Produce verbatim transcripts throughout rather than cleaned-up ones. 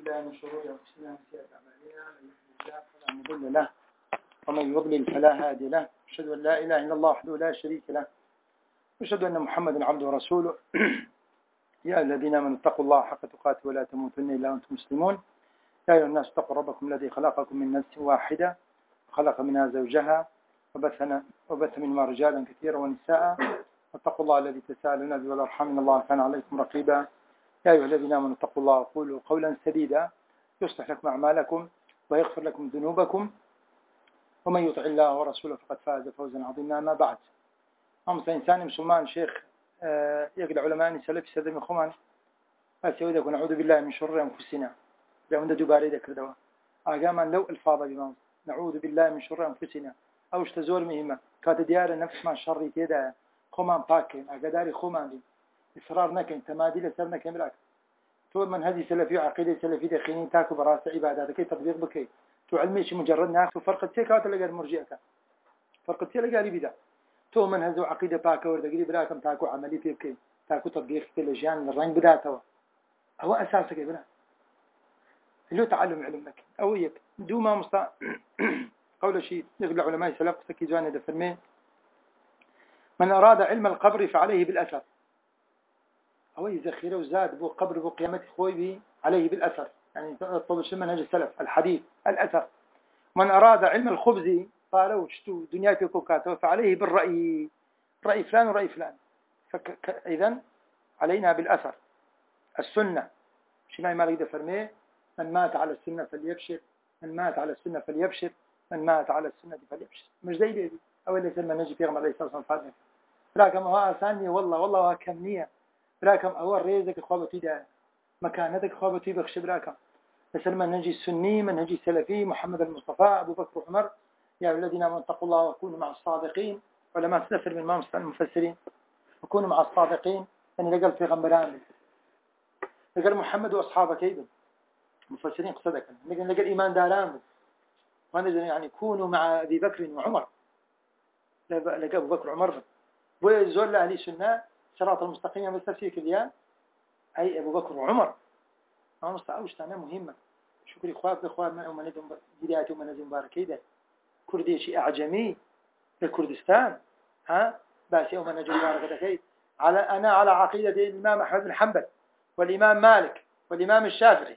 بالله من شرور أنفسنا ومن سيئات أعمالنا من يهده الله فلا مضل له ومن يضلل فلا هادي له أشهد أن لا إله إلا الله وحده لا شريك له أشهد أن محمدا عبده ورسوله يا الذين آمنوا اتقوا الله حق تقاته ولا تموتن إلا وأنتم مسلمون يا أيها الناس اتقوا ربكم الذي خلقكم من نفس واحدة وخلق منها زوجها وبثنا وبث منهما رجالا كثيرا ونساء واتقوا الله الذي تساءلون به والأرحام إن الله كان عليكم رقيبا يا أيها الذين آمنوا اتقوا الله وقولوا قولا سديدا يصلح لكم أعمالكم ويغفر لكم ذنوبكم ومن يطع الله ورسوله فقد فاز فوزا عظيما. ما بعد، أمس إنسان مسلمان شيخ يقل علماء سلف سدم خمان أسيودك ونعوذ بالله من شر أنفسنا لأن دباري ذكر دواء أقاما لو الفاظ بمامس نعوذ بالله من شر أنفسنا أو اشتزور مهمة كانت ديار نفس ما شر تيدا خمان باكين أقداري خمان دي إصرار نكين تمادي لسر نكين براك تو من هذه سلفي عقيدة سلفي دخينين تاكو براس عبادة كي تطبيق بكي تو علميش مجرد ناس وفرق التيكات اللي قال مرجئك فرق التيكات اللي قال بدا تو من هذو عقيدة باكا وردقري براكم تاكو عملي بكي تاكو تطبيق تلجان الرنج بداتوا هو أساسك يا بنا اللي تعلم علم لك أويك دو ما مستع قول شيء يقول علماء سلف سكي جاني دفرمين من أراد علم القبر فعليه بالأثر أوي ذخيرة وزاد بو قبر بو قيامة خوي بي عليه بالأثر يعني طب شو منهج السلف الحديث الأثر. من أراد علم الخبز قالوا وشتو دنيا في كوكاته فعليه بالرأي رأي فلان ورأي فلان فإذا علينا بالأثر. السنة شما ما يقدر فرميه من مات على السنة فليبشر من مات على السنة فليبشر من مات على السنة فليبشر مش زي بيدي أول اللي سلم نجي في غمر الإسلام صلى الله عليه وسلم لكن هو أساني والله والله هو كمية لكن أول ريزك خوابتي ده مكانتك خوابتي بخش براكم بس المنهج السني منهج السلفي محمد المصطفى أبو بكر وعمر يا الذين آمنوا اتقوا الله وكونوا مع الصادقين علماء سفر من مامس المفسرين وكونوا مع الصادقين يعني لقل في غمران لقل محمد وأصحابه كيدا مفسرين قصدك لقل لقل إيمان داران وانا يعني كونوا مع أبي بكر وعمر لقى أبو بكر وعمر وزول أهل السنة صراط المستقيم بالتفسير كذا أي أبو بكر وعمر ما مستعوش تانا مهمة شكري خواب بخواب من أمانتهم بداية ومنازل مباركة ده كردي شيء أعجمي في كردستان ها بس يوم منازل مباركة ده على أنا على عقيدة الإمام أحمد بن حنبل والإمام مالك والإمام الشافعي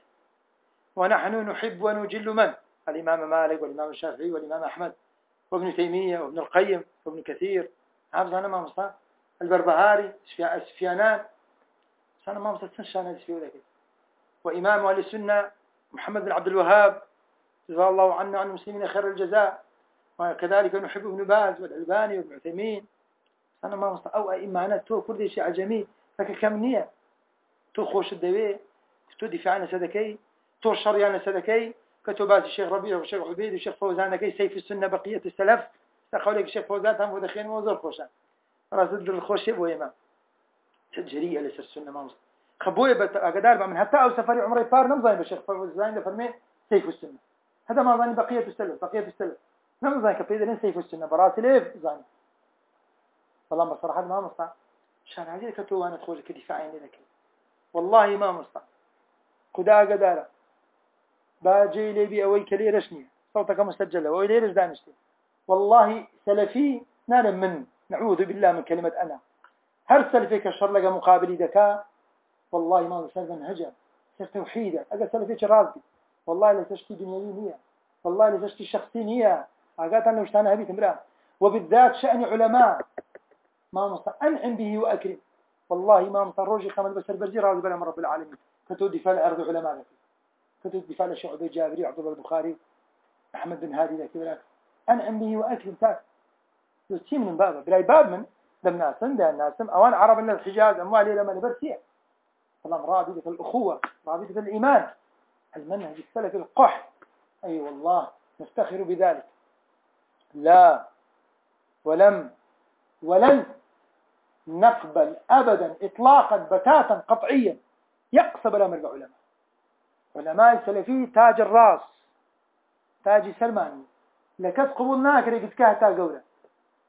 ونحن نحب ونجل من الإمام مالك والإمام الشافعي والإمام أحمد وابن تيمية وابن القيم وابن كثير عبد أنا ما مصطفى البربهاري سفيانان أنا ما مصطفى شان سفيو ذاك وإمام أهل السنة محمد بن عبد الوهاب جزاه الله عنا عن المسلمين خير الجزاء وكذلك نحب ابن باز والألباني وابن عثيمين أنا ما مصطفى أو إيمانات تو كل شيء عجمي لكن كم نية تو خوش الدوي تو دفاعنا سدكي تو شريانا سدكي كتبات الشيخ ربيع والشيخ عبيد والشيخ فوزان كي سيف السنة بقية السلف استقوا لك الشيخ فوزان هم ودخين موزور خوشان راس ضد الخوش يبوي ما تجريئة لسر السنة ما مصر خبوي بقدار من حتى أو سفري عمري فار نمضي بالشيخ فوزان لفرمي سيف السنة هذا ما ظني بقية السلف بقية السلف نمضي كفيدة سيف السنة براسي ليف ظني والله بصراحة ما مصر شان هذه كتب أنا تخرج كدفاعين لك والله ما مصر قدا قدارة باجي لي بي أوي كلي رشني صوتك مسجلة وأوي لي رش دانشتي والله سلفي نعلم من نعوذ بالله من كلمة أنا هل سلفي كشر لك مقابلي ذكاء والله ما سلف منهجا سلف توحيدا أقل سلفي شرازي والله لا تشتي دنيوية هي والله لا تشتي شخصين هي أقات أنه اشتانا هبيت امرأة وبالذات شأن علماء ما مصر أنعم به وأكرم والله ما مصر روجي خمد بسر برزي راضي بلا من رب العالمين كتو دفاع الأرض علماء لك كتو دفاع الشعب الجابري عبد الله البخاري أحمد بن هادي ذاك بلاك أنعم به وأكرم تاك يسيم من بابه بلاي باب من لم ناسم ده الناسم أوان عرب من الحجاز أموالي لما نبرسيه طالما رابطة الأخوة رابطة الإيمان المنهج السلفي القح أي أيوة والله نفتخر بذلك لا ولم ولن نقبل أبدا إطلاقا بتاتا قطعيا يقصب الأمر بعلماء علماء السلفي تاج الراس تاج سلماني لكس قبولناك ريقت كهتا قولة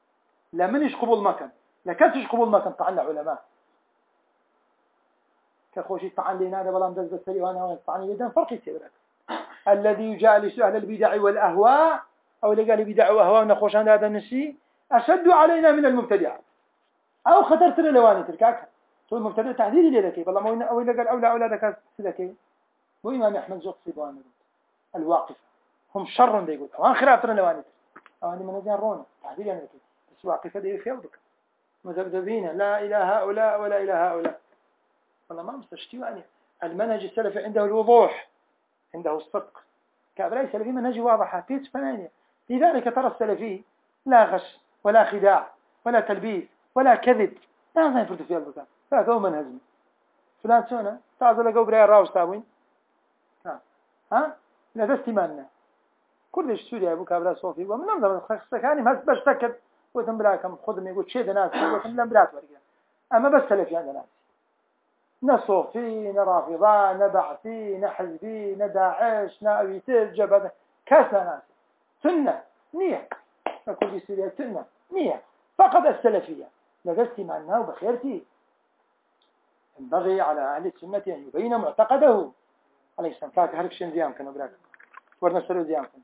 لمنش قبول مكان لكسش قبول مكان طعنا علماء كخوشي طعن لنا هذا بلام دز بسري وأنا طعن يدا فرق يصير. الذي يجالس أهل البدع والأهواء أو اللي قال بدع وأهواء نخوش عن هذا النشي أشد علينا من المبتدع أو خطرت لواني تركاك تو المبتدع تحديد اللي لك والله ما أو اللي قال أولى أولادك سلكي وإمام أحمد زوق صيبان الواقف هم شر ده يقول وان خرافة لواني أو أني من زين رون تحديد يعني لك بس واقفة ده يخيبك مذبذبين لا إلى هؤلاء ولا إلى هؤلاء والله ما مستشتي يعني المنهج السلفي عنده الوضوح عنده الصدق كابلا السلفي منهج واضحة تيج فنانية لذلك ترى السلفي لا غش ولا خداع ولا تلبيس ولا كذب لا يفرد في البكاء فهذا هو منهجنا فلان سونا تعال لقوا براي الراوس تاوين ها ها لا ده استماننا كل السوريا أبو كابلا صوفي ومن أنظر خصك يعني ما بشتكد وتم بلاكم خذهم يقول شيء ناس وتم لهم بلات ورقة أما بس سلفي عندنا ناس نصوفي نرافضة نبعثي نحزبي نداعش نأويتر جبهة كاسنا ناس سنة نية كل سوريا سنة نية فقط السلفية لقست معنا وبخيرتي ينبغي على أهل السنة أن يبين معتقده عليه السلام فاك هرك شن زيام كانوا براك ورنا سلو زيام كانوا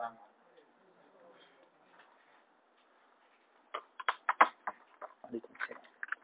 عليكم السلام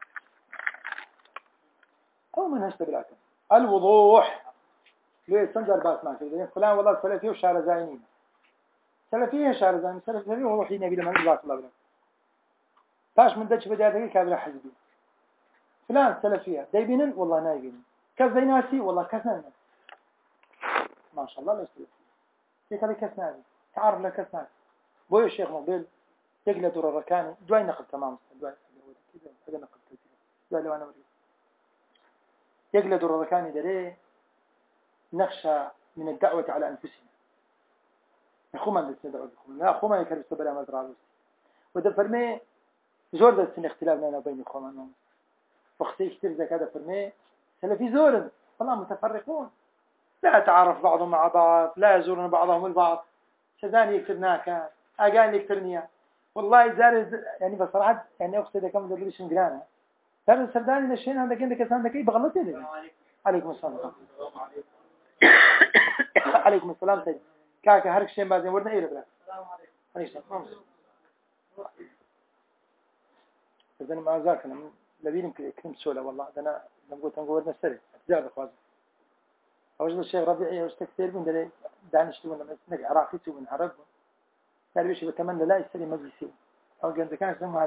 أو من هشت براك الوضوح ليه سنجر باس ما كده فلان والله سلفي وشارع زاينين سلفية شارع زاينين سلفي وروحي نبي لما نزلت الله براك تاش من دش بداية كابلا حزبي فلان سلفية دايبينن والله نايبينن كذا ناسي والله كذا ما شاء الله لا يستوي كيف هذا كسناني تعرف لك كسناني بوي الشيخ مقبل يقل دور الركاني دواي نقل تمام دواي هذا نقل كذا دواي لو أنا مريض يقل دور الركاني دري نخشى من الدعوة على أنفسنا نخوما نتدعو بكم لا خوما يكرس بلا مزرعة وده فرمي زور ده سن اختلاف لنا بين خوما وقتي كتير زي كذا فرمي سلفي زور والله متفرقون لا تعرف بعضهم مع بعض لا يزورون بعضهم البعض شذاني يكترناك أقاني يكترنيا والله زار يعني بصراحة يعني أقصد كم ذا ليش مقرانا زار السرداني للشين عندك عندك كسان عندك إيه بغلط يدي عليكم السلام عليكم السلام سيد كاكا هرك شين بعدين ورنا إيه لبلا السلام عليكم عليكم السلام إذا ما زارك أنا لبيني كلمة سولة والله أنا لما قلت نقول ورنا سري أتجاب إخوان أوجد الشيخ ربيعي واشتكتير من دلي دانشتي من نك عراقي من عرب قال بيش بتمنى لا يستلم مجلسي أو قال كان اسمه هذا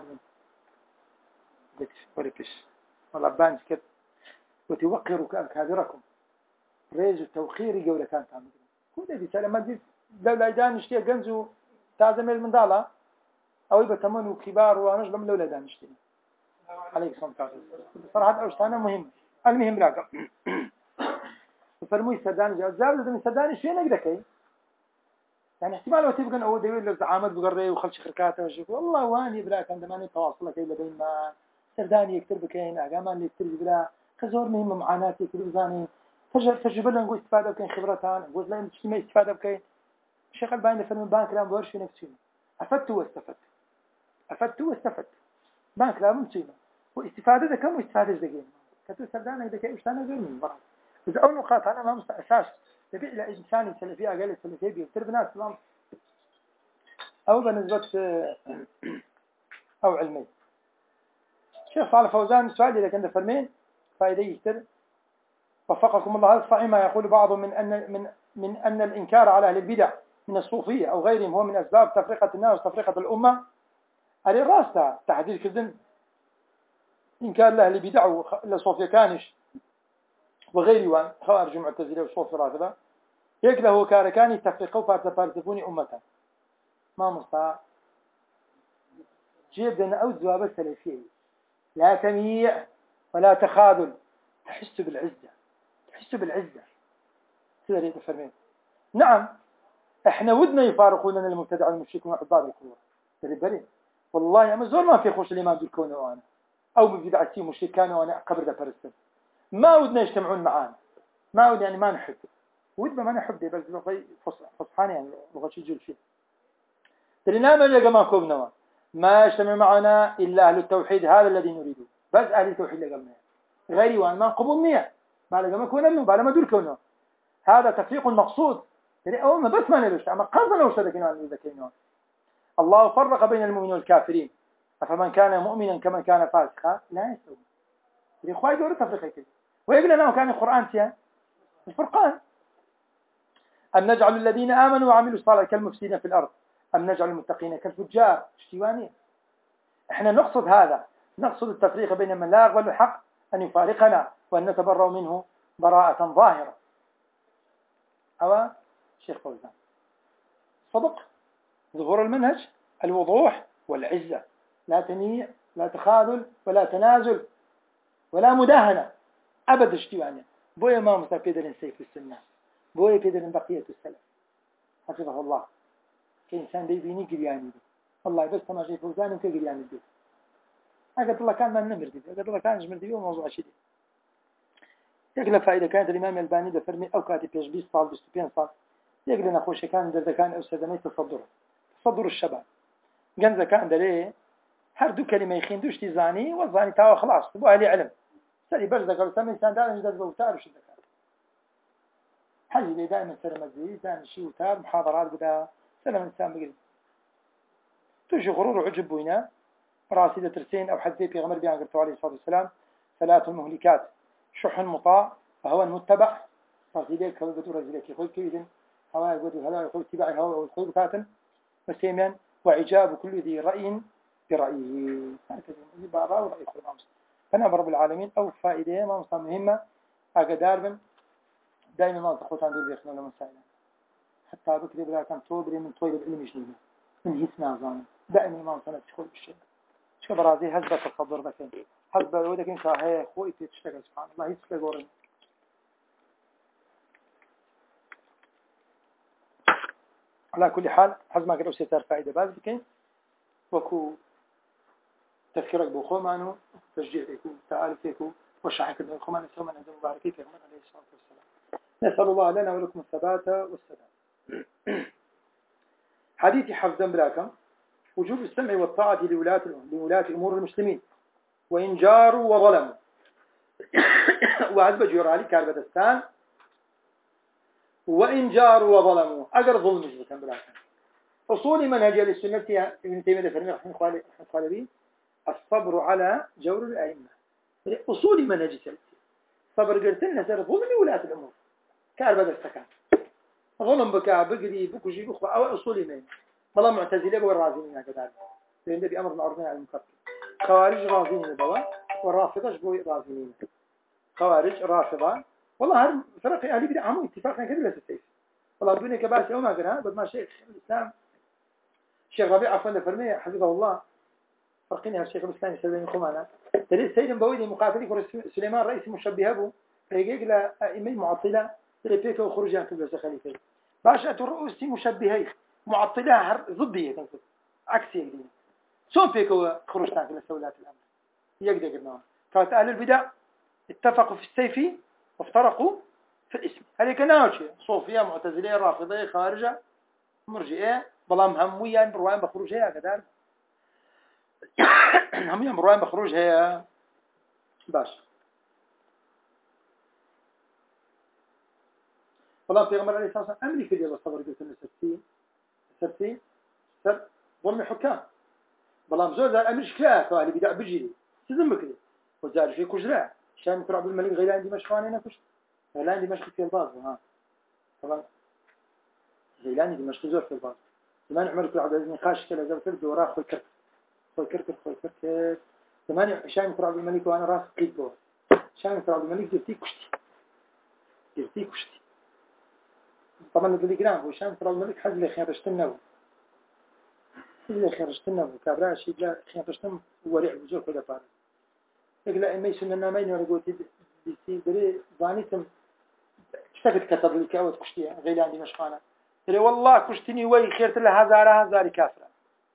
دكش وركش والله بانش كت وتوقروا كابركم ريز التوقير جولة كان تعمل كل دي سلام دي لولا دانشتي جنزو تعزمل من ضالة أو يبقى تمنوا كبار وأنا لم لولا دانشتي عليك صمت بصراحة أوشتانا مهم المهم راقب فرموي سرداني جاء زابل من سرداني شيء نقدر كي يعني احتمال لو تبقى أو دويل لو تعامد بقري وخلش خركاته وشوف والله واني بلاك عندما نتواصل كي لبين ما سرداني يكتب كين أجامان يكتب بلا كزور مهم معاناتي يكتب زاني تجرب تجربة لنا نقول استفادة بكين خبرتان نقول لا مش ما استفادة بكين الشيخ الباني فرم بانك لا مبورش في نفسه أفدت واستفدت أفدت واستفدت بانك لا مصيبة واستفادة كم واستفادة دقيقة كتب سرداني إذا كي وشتانا غير من برا إذا أول نقاط أنا ما مستأساس تبيع إلى إنسان سلفي أقل سلفي بيكتر ناس تمام أو بالنسبة أو علمي شيخ صالح فوزان سؤال إذا كان فرمين فإذا يكتر وفقكم الله هذا صحيح ما يقول بعض من أن من من أن الإنكار على أهل البدع من الصوفية أو غيرهم هو من أسباب تفرقة الناس وتفرقة الأمة على راسها تحديد كذن إنكار لأهل البدع والصوفية كانش وغير وان خارج معتزلة وصوفي رافضة يكله كاركاني تفرقوا فارتفارتفوني أمتا ما مستطاع جيب لنا أو الزواب السلفية لا تمييع ولا تخاذل تحس بالعزة تحس بالعزة كذا ليه تفرمين نعم احنا ودنا يفارقوا لنا المبتدع والمشركون وعباد القبور تربلين والله يا مزور ما في خوش الإيمان بالكون وأنا أو ببدعتي مشركان وأنا قبر ذا فرستن ما ودنا يجتمعون معانا ما ود يعني ما نحب ودنا ما نحب بس لغة فصحاني يعني لغة شيء جل فيه ترينا من يا جماعة كوبنا ما يجتمع معنا إلا أهل التوحيد هذا الذي نريده بس أهل التوحيد اللي قبلنا غيري وأن ما قبول نية بعد ما كنا منه بعد ما دول كونه هذا تفريق مقصود يعني أول ما بس ما نلوش أما قصدنا وش ذكينا عن ذكينا الله فرق بين المؤمنين والكافرين فمن كان مؤمنا كمن كان فاسقا لا يستوي يعني خواهي دور تفريق كده ويقول لنا كان القرآن تيا الفرقان أم نجعل الذين آمنوا وعملوا الصالحات كالمفسدين في الأرض أم نجعل المتقين كالفجار اشتوانية احنا نقصد هذا نقصد التفريق بين من لا يقبل الحق أن يفارقنا وأن نتبرأ منه براءة ظاهرة أو شيخ فوزان صدق ظهور المنهج الوضوح والعزة لا تنيع لا تخاذل ولا تنازل ولا مداهنة أبد اشتوانية بويا ما مستفيد السيف السنة بويا في ذلك بقية السلف حفظه الله كإنسان بيبيني قرياني الله بس ما شيء فوزان وكي قرياني دي أقول الله كان ما نمر دي أقول الله كان جمر دي وموضوع شديد يقول فائدة كانت الإمام الباني ده فرمي أو كاتب بيش بيس صال بستبين صال يقول نخوش كان ده كان أستاذني تصدر تصدر الشباب جنزة كان ده ليه هر دو كلمة يخين دوش تزاني والزاني تاو خلاص تبقى أهلي علم سألي برزة قالوا سامي إنسان دائما جذبه وتار وش ذكر حجي لي دائما سلم الزيز دائما شيء وتار محاضرات بدا سلم الإنسان بقل توجي غرور وعجب وينا راسي ترسين أو حد في غمر بيان قلت عليه الصلاة والسلام ثلاث المهلكات شح مطاع فهو المتبع راسي ليك هو بدو راسي ليك يقول كيدن هوا يقول هلا يقول اتباعي هوا ويقول بكاتن مسيمين وعجاب كل ذي رأي برأيه هكذا بعضها ورأي كل أمس فأنا برب العالمين أو فائدة ما مصام مهمة أقدار بن دائما ما تخوت عن دول بيخنا لما سائلا حتى بكري بلا كان صوبري من طويل العلم جنينه من هيس نازان دائما ما مصنع تشكل بالشيء شو برازي هزبة تصدر بكين هزبة ودك إنك هاي خوي تشتغل سبحان الله هيس لقورن على كل حال حزم ما قرأوا سيتار فائدة باز بكين وكو تذكرك بخو معنو تشجيع فيكو تعالي فيكو وشحك بخو معنو سوما نزل مباركي في غمر عليه الصلاة والسلام نسأل الله لنا ولكم الثبات والسلام حديث حفظا بلاكم وجوب السمع والطاعة لولاة لولاة أمور المسلمين وإن جاروا وظلموا وعذب جورالي كاربدستان وإن جاروا وظلموا أقر ظلم جبتا بلاكم أصول منهج السنة ابن تيمية فرمي رحمه الله الصبر على جور الأئمة أصول منهج السلف صبر قلتنا سر ظلم ولاة الأمور كاربدستان ظلم بكا بقري بكجي بخوة أو أصول من والله معتزلة والرازين كذلك لأن ده بأمر معروف عن المنكر خوارج رازين بوا والرافضة بوا رازين خوارج رافضة والله هر فرق أهلي بدأ عمو اتفاقنا كذا لا تستيف والله بدوني كباسي أو ما قرها بد ما شيخ الإسلام الشيخ ربيع عفوا فرمي حفظه الله فرقيني هالشيخ الإسلام يسلمي خمانا تريد سيد بويدي مقاتلي سليمان رئيس مشبه أبو فيقيق لأئمي معطلة تريد بيك وخروجان في البلسة خليفة باشا الرؤوس مشبهي معطلة ضدية عكسية جديدة شون فيك هو خروجتان في السولات الأمر يقدر قلنا كانت أهل البدع اتفقوا في السيف وافترقوا في الاسم هذه كناوشي صوفية معتزلية رافضية خارجة مرجئة بلام همويا بروان بخروجها كذلك همويا بروان بخروجها باش والله في غمر عليه الصلاة والسلام أمري في ديال الصبر قلت لنا ستين ستين سر ظلم حكام بلام زور ذا أمر شكلاه فأهلي بدأ بجري سيزم بكري وزار في كجراء شان يكون عبد الملك غيلان دمشق أنا كشت غيلان دمشق في الباز ها طبعا غيلان دمشق زور في الباز زمان عمر كل عبد العزيز خاش كلا زور فرد وراه خوي كرك خوي كرك خوي كرك زمان شان يكون عبد الملك وأنا راس قيد بور شان يكون عبد الملك جبتي كشتي جبتي كشتي طبعا التليجرام هو شان يكون عبد الملك حز لي خير النو اللي خرجت لنا وكابرا شيء لا خرجتم وريع بزور كذا فارس يقول لا ما يسمى ما ينور قلت بيصير بري ظانيتم اشتكت كتب لي كاوت كشتي غير عندي مشخانه قال والله كشتني وي خيرت له هزار هزار كافره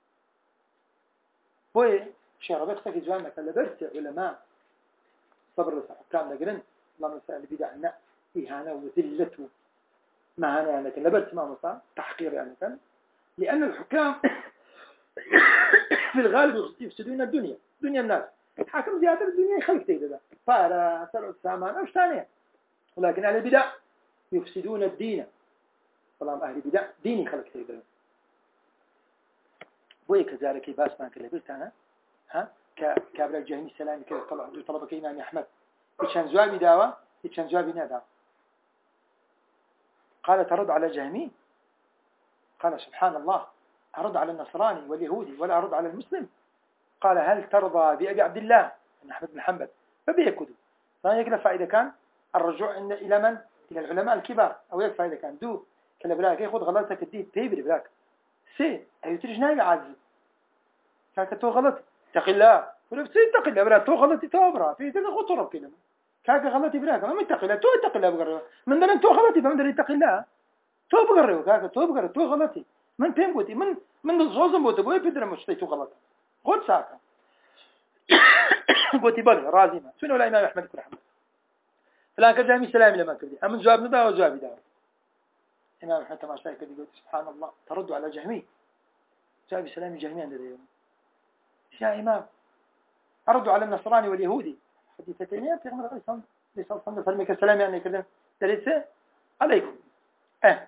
وي شيخ ربيع تكي جوانا كلا برت علماء صبر الحكام لقرن الله مسائل بدعنا إهانة وذلته ما أنا يعني كلا برت ما مصار تحقير يعني كان لأن الحكام في الغالب يفسدون الدنيا دنيا الناس حاكم زيادة الدنيا يخلق تيدا ده فارا سرع السامان أو ثانية ولكن أهل البدع يفسدون الدين. والله أهل البدع ديني خلق تقدر بوي كذلك باس ما كله بيت أنا ها كابر الجهني السلامي كذا طلع طلبك إمام أحمد يشان جوابي دعوة يشان جوابي نادى قال ترد على جهمي قال سبحان الله أرد على النصراني واليهودي ولا أرد على المسلم. قال هل ترضى بأبي عبد الله أحمد بن حنبل فبيكدوا فهيك فائدة كان الرجوع إلى من؟ إلى العلماء الكبار أو هيك فائدة كان دو كلا بلاك ياخذ غلطك الدين تيبري بلاك سي أي تريج ناوي عزيز كاك تو غلط تقي الله ولا بتصير تقي الله بلا تو غلطي تو برا في تلقى خطر كلمة كاك غلطي بلاك ما متقي الله تو تقي الله بقرر من دون تو غلطي فمن دون تقي الله تو بقرر كاك تو بقرر تو غلطي من فين قلتي من من الزوزم بوت بوي بدر مش تو غلط خد ساكا قلتي بلى رازمة شنو لا إمام أحمد بن حنبل فلان كجامي سلام لما كردي أمن جواب ندا وجواب دا إمام أحمد ما شايف كذي قلت سبحان الله تردوا على جهمي جواب سلام جهمي عند اليوم يا إمام أردوا على النصراني واليهودي حديثتين يا بيغمر عليه الصلاة والسلام فرميك السلام يعني كذا دليل عليكم أه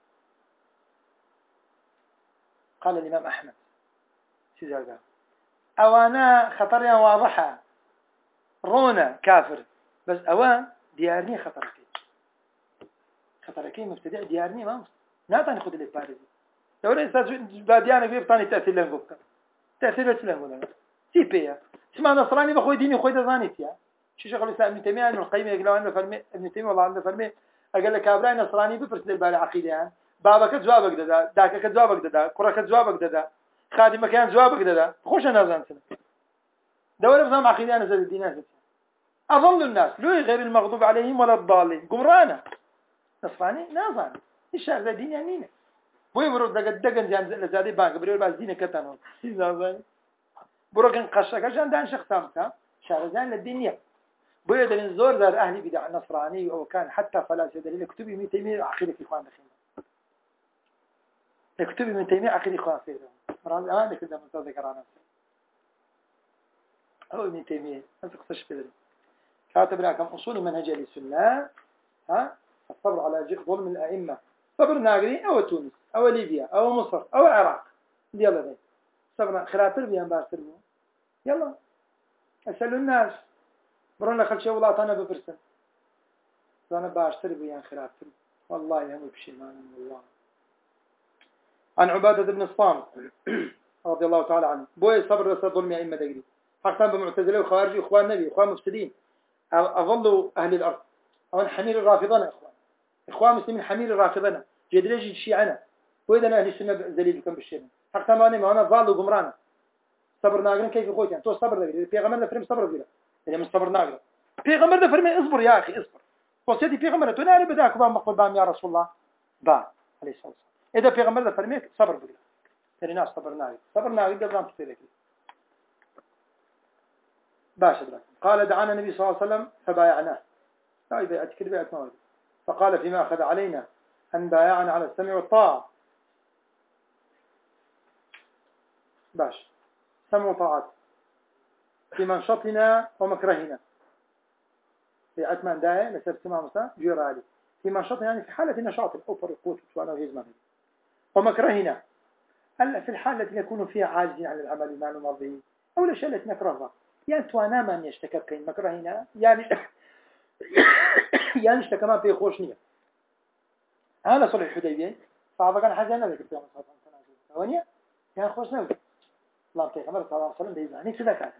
قال الإمام أحمد شو قال أوانا خطرنا واضحة رونا كافر بس أوان ديارني خطركي خطركي مبتدع ديارني ما نعطاني خد اللي بارزي لو لا أستاذ باديانا بيبطاني تأثير لنقبك تأثير بس لنقبك سي بيا اسمع نصراني بخوي ديني وخوي دزانيتيا شو شغل الإسلام ابن تيمية ابن القيم يقولوا عنه فرمي ابن تيمية والله عنده فرمي أقول لك أبراي نصراني بفرس للبالي عقيدة يعني بابك جوابك ددا داكك جوابك ددا قرك جوابك ددا خادمك كان جوابك ددا خوش أنا زان سنة دولة بزام عقيدة أنا زاد الدين أظل الناس لو غير المغضوب عليهم ولا الضالين قمرانا نصراني نازان إيش هذا دين يعني بوي برو دق دقن جان لزادي بانك بريو باز دين كتانو نازان برو كان قشة كشان دان شخصامتا شارزان للدنيا بوي دلين زور دار أهلي بدع النصراني أو كان حتى فلاسفة دليل كتبي من تيمية عقيدة إخوان دخيل كتبي من تيمية عقيدة إخوان فيه مرام أمان كذا من ذكر عن نفسه أو ابن تيمية أنت قصش بدري كاتب لكم أصول منهج السنة ها الصبر على ظلم الأئمة صبر ناقري أو تونس أو ليبيا أو مصر أو العراق يلا ده صبر خراتر بيان بارتر يلا أسألوا الناس برونا خل شيء والله أنا بفرسن أنا بارتر بيان خراتر والله هم بشيمان والله. عن عبادة بن الصامت رضي الله تعالى عنه بوي صبر رسل ظلم أئمة دقري حقا بمعتزلة وخوارج إخوان نبي إخوان مفسدين أظلوا أهل الأرض أو حمير الرافضين إخوان إخوان مسلمين حمير الرافضين جدريج الشيعنا وإذا أهل السنة زليل كم بالشيء حتى ما نما أنا ظالوا قمرانا صبر ناقرين كيف يخوت يعني تو صبر ذا في غمرنا فريم صبر ذا يعني مش صبر ناقر في غمر ذا فريم اصبر يا أخي اصبر وسيدي في غمرة تناري بداك بام مقبل بام يا رسول الله با عليه الصلاة والسلام إذا في غمر ذا فريم صبر بقى يعني ناس صبر ناقر صبر ناقر قبل أن تصير باشا قال دعانا النبي صلى الله عليه وسلم فبايعناه لا يبيعت كل بيعت مواد فقال فيما أخذ علينا أن بايعنا على السمع والطاعة باش سمع وطاعات في منشطنا ومكرهنا في عتمان داية لسبب سمع مساء جير علي في منشطنا يعني في حالة نشاط الأوفر القوت وأنا وهيزمان ومكرهنا ألا في الحالة التي يكون فيها عاجزين عن العمل ما نمضيه أو الأشياء التي نكرهها يعني توانا من يشتكى كين مكرهنا يعني يعني اشتكى ما في خوشنية هذا صلح الحديبية صعب كان حاجة نبي كتير مصادم ثوانية كان خوش نبي الله بتيغمر صلى الله عليه وسلم بيزاني سذكاء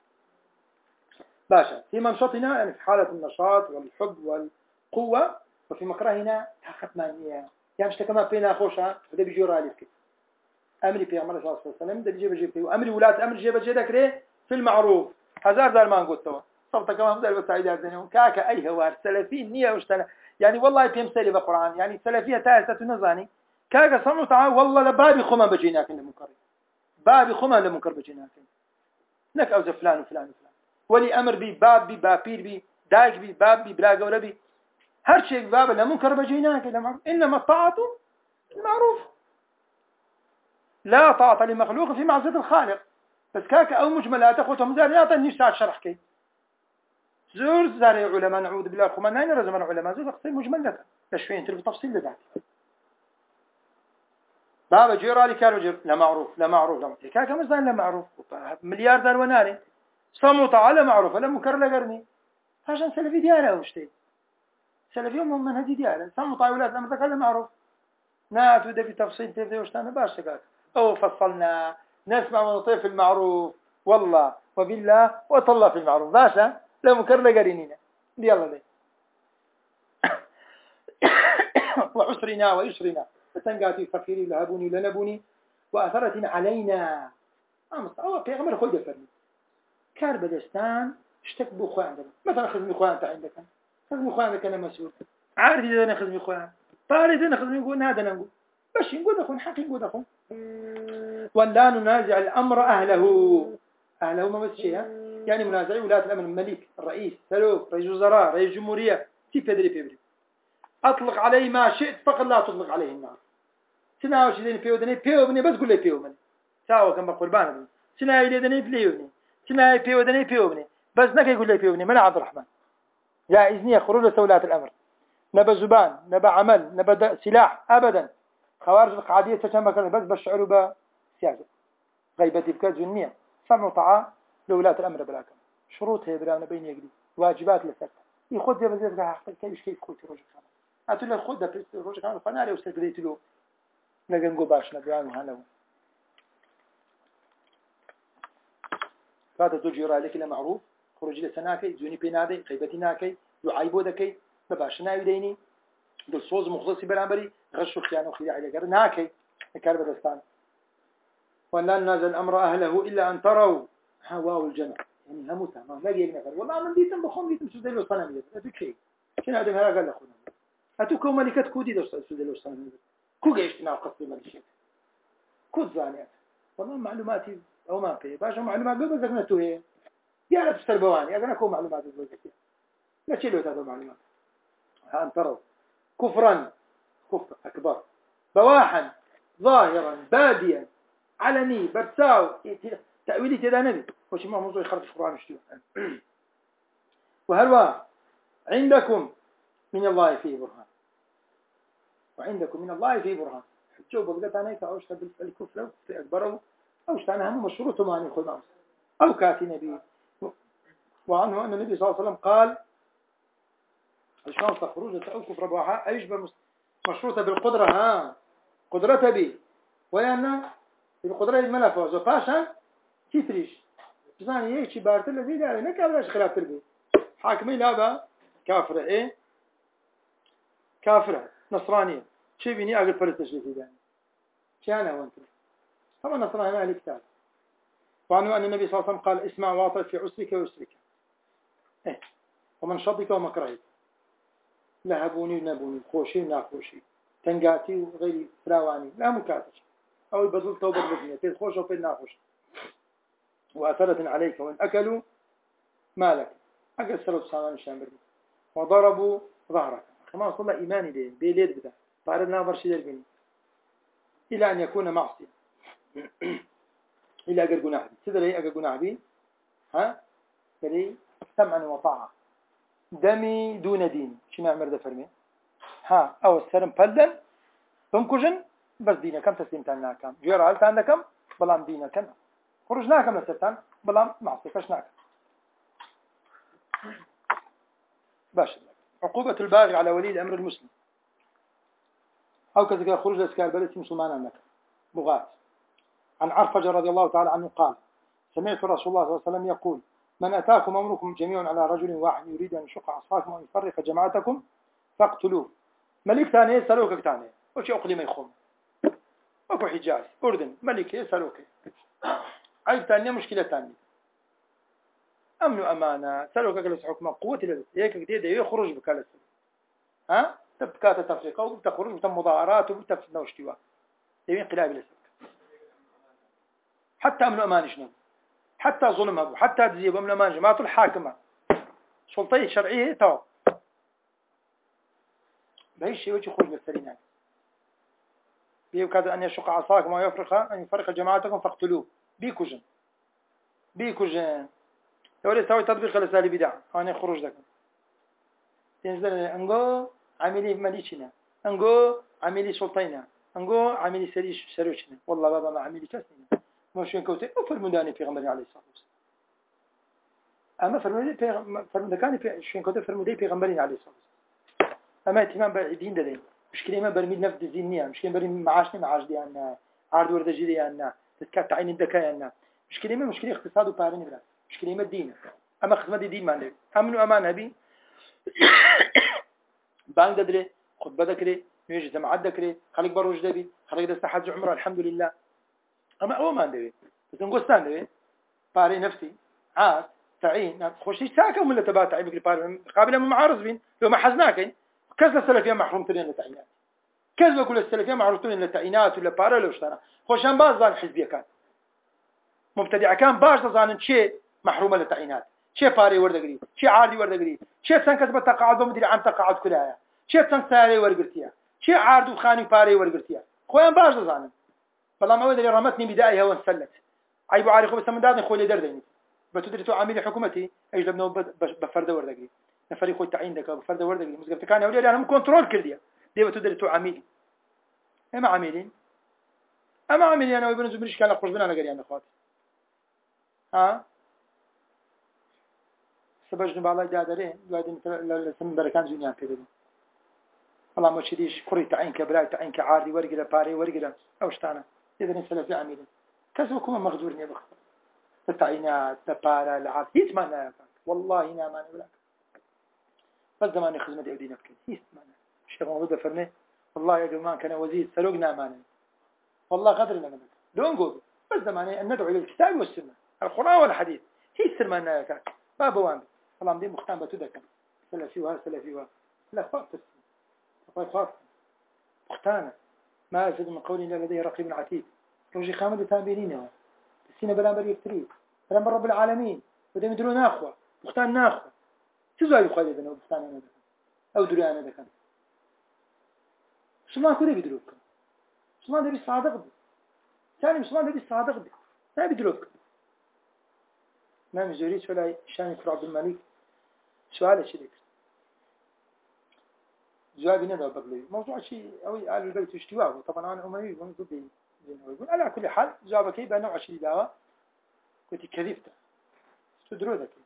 باشا في منشطنا يعني في حالة النشاط والحب والقوة وفي مكرهنا طاقة مانية يعني اشتكى ما فينا خوشها وده بيجي راليك أمري في عمر صلى الله عليه وسلم ده بيجي بيجي فيه وأمري ولاة أمر جيب جيدك ليه في المعروف هزار دار ما نقول توا صوتك كمان مزال بسعيدات زينهم كاكا أي هوار سلفين نية واشتنا يعني والله بيم سالي بقرآن يعني سلفية تائسة نزاني كاكا صنعوا تعالى والله لبابي خما بجيناك لمنكر بابي خما لمنكر بجيناك نك أوز فلان وفلان وفلان ولي أمر بي باب بي بابير بي دايك بي باب بي بلا قولة بي هر شيء باب لمنكر بجيناك لمعروف إنما الطاعة المعروف لا طاعة لمخلوق في معصية الخالق بس كاكا أو مجملات أخوتهم مزال يعطي نفس ساعة شرح كي زور زاري علماء نعوذ بالله خما نين رزمان علماء زور تقصي مجمل لك تشفين تلف تفصيل لذات بابا جيرالي كانوا جير لا معروف لا معروف لا معروف كاكا مزان لا معروف مليار دار وناري صمت على معروف لا مكر لقرني عشان سلفي دياله وشتي سلفي يوم من هذه دياله صمت على اولاد لما تكلم معروف نات وده في تفصيل تبدي وش انا باش قال او فصلنا نسمع ونطيع في المعروف والله وبالله وطلع في المعروف باشا لا مكر لقرنينا يلا لي وعسرنا ويسرنا فتنقاتي فقيري لهبوني لنبوني وأثرت علينا أمس أو بيغمر خود فرمي كار بدستان اشتك بو خوان عندنا مثلا خدمي خوان انت عندك خدمي خوان عندك أنا مسؤول عارف إذا أنا خدمي خوان طارد أنا خدمي نقول هذا نقول باش نقول أخون حقي نقول أخون ولا ننازع الأمر أهله أهله ما بس شيء يعني منازعي ولاة الأمر الملك الرئيس سلوك رئيس وزراء رئيس جمهورية تي بيدري بيدري أطلق عليه ما شئت فقط لا تطلق عليه النار سناوي شدني بيو دني بيو بني بس قول لي بيو مني ساوا كم قربان بني سناوي لي دني بيو بني سناوي بيو دني بيو بني بس نك يقول لي بيو بني من عبد الرحمن لا إذني خروج سولات الأمر نبى زبان نبى عمل نبى سلاح أبدا خوارج القعدية تشمل كذا بس بالشعر بسياسة غيبة بكذا جنية سمع طاعة لولاة الأمر بلاكم شروطها برانا بين يجري واجبات لسه يخد يا بزيد حق كيف كيف كوتي روج كمان أتقول له خد ده روج كمان فناري وسكريت له لكن نقول باش نبيان وهنو فهذا تجرى عليك إلى معروف خروج لسناكي زوني بينادي غيبتي ناكي يعيبو دكي بباشنا يديني دل صوز مخلصي برامبري غشو خيانه وخداع على قرن ناكي كارب دستان ولا ننازل الأمر أهله إلا أن تروا هواو الجمع يعني هموتا ما لا يجي نفر والله من ديتم بخون ديتم سودلو صنم يد أتوك شيء شنو هذا هذا قال أخونا أتوك ملكة كودي دوس سودلو صنم يد كو جيش تناو قصدي مالشيء كود زانيات والله معلوماتي أو ما في باش معلومات قبل ذكرته هي يا رب تربواني أنا كو معلومات قبل ذكرته لا شيء له هذا معلومات أن تروا كفرا كفر أكبر بواحا ظاهرا باديا علني برساو تأويلي تدا نبي وش ما موضوع يخرج القرآن شتوه وهل عندكم من الله فيه برهان وعندكم من الله فيه برهان حجوا بقدت أنا كأوش بالكفر في أكبره أوش أنا هم مشروط ما نأخذ معه أو كاتي نبي وعنه أن النبي صلى الله عليه وسلم قال الشانصة خروج أو كفر بواحا أيشبه مشروطة بالقدرة ها قدرة بي ويانا القدرة الملفة وزفاشا تيتريش بزاني يكشي بارت الذي داري نكابلاش خلاف تربي حاكمي لابا كافرة ايه كافرة نصرانية شي بيني اقل فرستش لي داني شانا وانت طبعا نصراني ما كتاب وعنه أن النبي صلى الله عليه وسلم قال اسمع واطع في عسرك ويسرك ايه ومن شطك ومكرهك لهبوني ونبوني خوشي وناخوشي تنقاتي وغيري فراواني لا مكاتش أو يبدل توبة بدنيا في الخوش وفي الناخوش وأثرة عليك وإن أكلوا مالك أكل سلوك صالان الشامبر وضربوا ظهرك كما صلى إيماني به بيليد بدا فأردنا برشي دربيني إلى أن يكون معصية إلى أقل قناع بي سيدا لي أقل قناع بي ها فلي سمعا وطاعة دمي دون دين شنو أعمل ده فرمي ها أو السلم فلدن تنكجن بس دينا كم تسليمتان كم جير عالتان كم بلام دينا كم خرجنا كم لستان بلام معصي فشنا كم باش عقوبة الباغي على ولي الأمر المسلم أو كذلك خروج الأسكار بلد مسلمان عنك بغاة عن عرفجة رضي الله تعالى عنه قال سمعت رسول الله صلى الله عليه وسلم يقول من أتاكم أمركم جميعا على رجل واحد يريد أن يشق عصاكم وأن يفرق جماعتكم فاقتلوه ملك ثاني سلوك ثاني وش أقلي ما يخون أكو حجاز أردن ملك سلوك عيب ثانية مشكلة ثانية أمن وأمانة سلوك جلس حكم قوة للس هيك جديد يخرج بكالس ها تبكات تفرقة وبتخرج وتم مظاهرات وبتفسد واشتوا يبين انقلاب لسك حتى أمن وأمان شنو حتى ظلمها حتى تزيب أمن وأمان جماعة الحاكمة سلطية شرعية تو بهي الشيء وجه خرج بالسرينات بيكاد أن يشق عصاكم ويفرق أن يفرق جماعتكم فاقتلوه بيكوجن بيكوجن وليس هو تطبيق لسالي بدع أنا خروج ذاك تنزل أنجو عملي ماليشنا أنجو عملي سلطينا أنجو عملي سريش سروشنا والله بابا ما عملي كسننا مش ينكوتي فرموداني في غمر عليه الصلاة والسلام أما فرمودي في فرمودكاني في شينكوتي فرمودي في غمر عليه الصلاة والسلام أما اهتمام بعدين ده مشكلة ما برمي نفس الزينية مشكلة برمي معاشنا معاش ديالنا عرض ورد جديالنا تتكات عين الذكاء مشكلة ما مشكلة اقتصاد وبارين بلا مشكلة ما الدين أما خدمة الدين ما ندري أمن وأمان هبي بانك ددري خطبة ذكري نيجي جماعات ذكري خليك بروج دبي خليك دست حج عمره الحمد لله أما هو ما ندري بس نقول ندري باري نفسي عاد تعين خوشي ساكا ولا تبع تعيبك لباري قابل من معارض بين لو ما حزناك كذا السلفية محروم ترين للتعيينات كذا كل السلفية محروم ترين للتعيينات ولا باري لو اشترى خوشان باز ظان حزبية كان مبتدع كان باش ظان شيء محرومة للتعيينات شيء باري وردقري شيء عادي وردقري شيء تنكسب تقاعد ومدري عن تقاعد كلها شيء تنساري وردقرتيها شيء عارض وخاني باري وردقرتيها خويا باش ظان والله ما ودري رمتني بدايها وانسلت عيب علي خو بس من دادني خويا دردني بتدري عامل حكومتي ايش لبنه بفرد وردقري نفريق التعيين دك بفرد وردقري مسقط كان اولي انا مو كنترول كرديا دي بتدري عامل اما عاملين اما عاملين انا وابن زمرش كان اخرج بنا انا قال يعني اخواتي ها سبجن بالله دادرين قاعدين لسن بركان زينيان كده والله ما تشديش كري تعين كبلاي تعين كعاري ورقه باري ورقه اوشتانا اذا نسال في عميل كسبكم مغدورني يا بخ التعيينات تبارا العاد يتمنى والله ما ماني ولا بس زمان خدمه دي نفكر يتمنى الشيخ موجود فرمي والله يا جماعه كان وزير سلوقنا ماني والله قدرنا منك دون نقول بس زمان ان ندعو الى الكتاب والسنه القران والحديث هي السلمانه كاك بابا وان والله مدي مختام بتدك سلفي وها سلفي وها لا خاطر الله خاطر مختانه ما أزيد من قول إلا لديه رقيب عتيد روجي خامد تابينينه السنة بلا بل يكتريد بلا من رب العالمين ودي مدرو ناخوة مختان ناخوة شو زي يخالي بنا وبختان أنا دكان أو دري أنا دكان مسلمان كده بيدروك مسلمان ده بيصادق بي ثاني مسلمان ده بيصادق بي ما بيدروك ما مزوريش ولا شان يكفر عبد الملك سؤال شديد جوابي ندى بقلي موضوع شيء أو آل البيت اشتواه طبعا أنا أمي ونضد يقول على كل حال جوابك يبقى نوع شيء دعوة كنت كذبت تدرو ذلك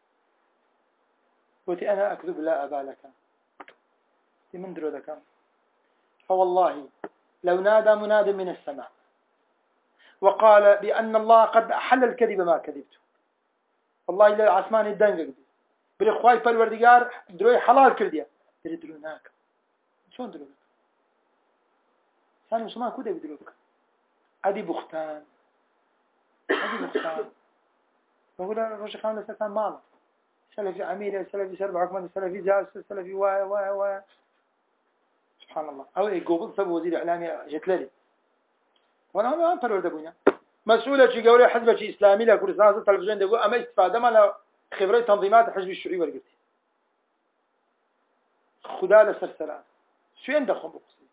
قلت أنا أكذب لا أبا لك من درو ذلك فوالله لو نادى مناد من السماء وقال بأن الله قد أحل الكذب ما كذبته والله إلا عثمان الدنجل بالإخوائي فالوردقار دروي حلال كرديا دروناك شلون دروك ثاني مسلمان كده بدروك أدي بختان أدي بختان بقول رجل خان لسه مال سلفي عميلة سلفي سرب عقمان سلفي جالس سلفي وا وا وا سبحان الله أو إيه قبل سب وزير إعلامي جت لي وأنا ما أنفر ورد أبونا مسؤولة شيء قولي حزب شيء إسلامي لا كل سنة التلفزيون ده أما استفادة ما لا خبرة تنظيمات حزب الشيوعي ورقتي خدا لسرسلان شو عندكم بقصي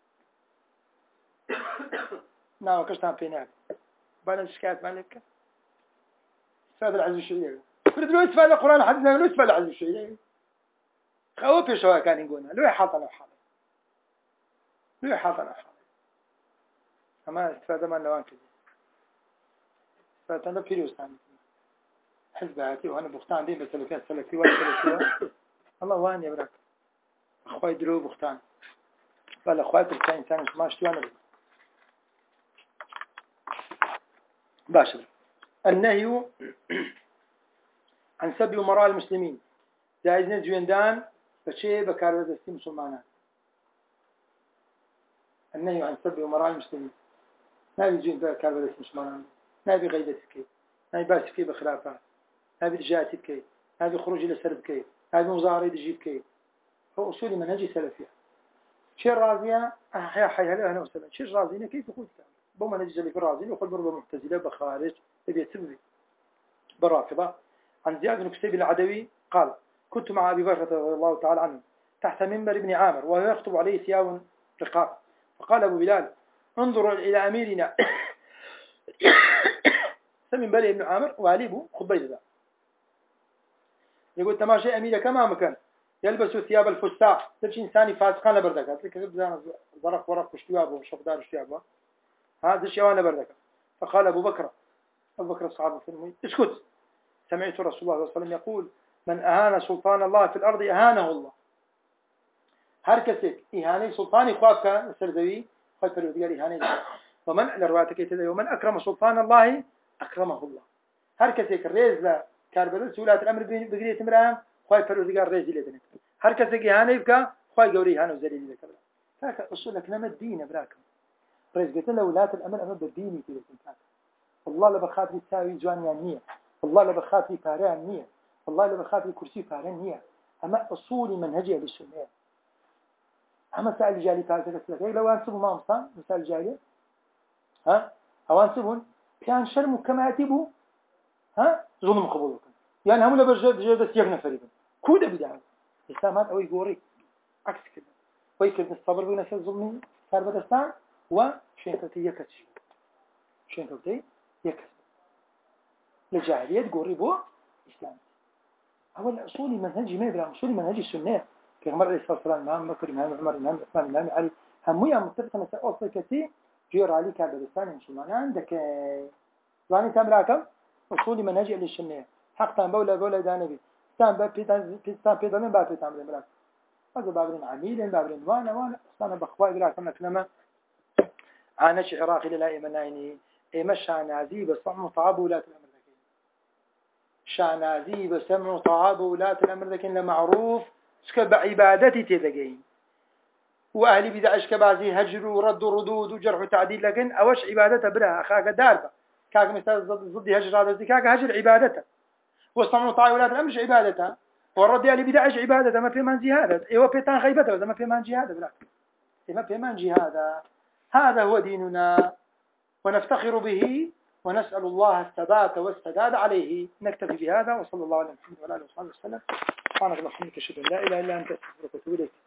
نعم كشتان فيناك بانا شكاية مالك استفادة العزب الشيوعي فرد لو استفادة القرآن حدثنا لو استفادة العزب الشيوعي خوف يشوها كان يقولنا لو يحاط على حالي لو يحاط على حالي أما استفادة ما نوان كذي استفادة أنا فيروس ثاني حزب هاتي وأنا بختان دين بسلفين سلفي ولا سلفي الله وان يبرك أخوي درو بختان ولا أخوات الثاني إنسان ما اشتوانا بي باشر النهي عن سب أمراء المسلمين جائزنا جويندان فشيء بكار وزستي مسلمانا النهي عن سب أمراء المسلمين نبي جوين بكار وزستي مسلمانا نبي غيبتك نبي باسك بخلافات نبي رجاتك نبي خروج إلى سردك نبي مظاهرة تجيبك هو أصول منهجي سلفي شيء راضية أحيا حي هلا هنا وسلم شيء راضينا كيف يقول بما نجي اللي في راضي وقل بربا مبتزلة بخارج تبي يتسبب برافضة عن زياد بن كسيب العدوي قال كنت مع أبي بكر رضي الله تعالى عنه تحت منبر ابن عامر وهو يخطب عليه ثياب رقاق فقال أبو بلال انظروا إلى أميرنا سمن بلي ابن عامر وعليبه خطبه ذا يقول تماشي أميرة كما مكان يلبسوا ثياب الفساق تمشي إنساني فاسقان لبردك لك بزان ظرف ورق وشتوابه وشفدار وشتوابه هذا الشيء وانا بردك. فقال أبو بكر أبو بكر الصحابة في المي اسكت سمعت رسول الله صلى الله عليه وسلم يقول من أهان سلطان الله في الأرض أهانه الله. هركسك إهاني سلطاني خوابك سردوي خايف الوديار إهاني ومن لرواتك يتدى ومن أكرم سلطان الله أكرمه الله. هركسك الرئيس لا كاربلس ولاة الأمر بقرية مرام خايف الوديار رئيس لدنك. هركسك إهاني بك خايف قوري إهانه وزليل لك فاك أصولك لما الدين براكم رئيس قلت له ولاة الأمر أمر بالديني كده كنت والله لبخاطري تساوي جوانيا نية والله لبخاطري فاران نية والله لبخاطري كرسي فاران نية أما أصولي منهجية للسنة أما سأل جالي فارسة لك لو أنسبوا ما أمصان مثال جالي ها أو أنسبون كان شرم كماتبه ها ظلم قبولك يعني هم لبجد جد سيغنا فريبا كودة بدعا الإسلامات أو يقوري عكس كده ويكد الصبر بين سيد ظلمي صار بدستان وشين كوتي يكتش شين كوتي يكتش الجاهلية تقوري بو إسلام أول أصولي منهجي ما يبرا أصولي منهجي السنة كعمر عليه الصلاة والسلام إمام بكر إمام عمر إمام عثمان إمام علي همويا متفقة مثل أصل كتير جير علي كابلستان مسلمان عندك يعني تمراكم أصولي منهجي للسنة حقا بولا بولا دانبي ستان بابيتان ستان بيتان من بابيتان من براك هذا بابرين عميل بابرين وانا وانا أنا بخواي براكم لكنما عانش عراقي للا إيمانيني إيمش عنازي بسمع طعاب ولاة الأمر ذكين شعنازي بسمع طعاب ولاة الأمر ذكين لمعروف سكب عبادتي تذكين وأهلي بدعش كبازي هجر ورد وردود وجرح وتعديل لكن أوش عبادته برا أخاك داربة كاك مثال ضد هجر هذا الزي كاك هجر عبادته وسمع طعاب ولاة الأمر مش عبادته والرد أهلي بدعش عبادته ما في منجي هذا إيوه بيتان خيبته وإذا ما في منجي هذا بلا ما في منجي هذا هذا هو ديننا ونفتخر به ونسأل الله الثبات والسداد عليه. نكتفي بهذا وصلى الله على محمد وعلى آله وصحبه وسلم. سبحانك اللهم وبحمدك أشهد أن لا إله إلا أنت أستغفرك وأتوب إليك.